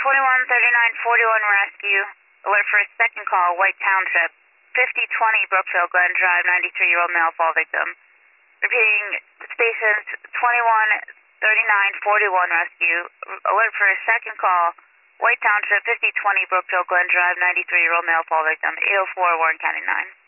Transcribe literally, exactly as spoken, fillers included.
twenty-one thirty-nine forty-one rescue. Alert for a second call, White Township. fifty twenty Brookfield Glen Drive, ninety-three-year-old male fall victim. Repeating, stations twenty-one thirty-nine forty-one rescue. Alert for a second call, White Township, fifty twenty Brookfield Glen Drive, ninety-three-year-old male fall victim. eight oh four Warren County nine.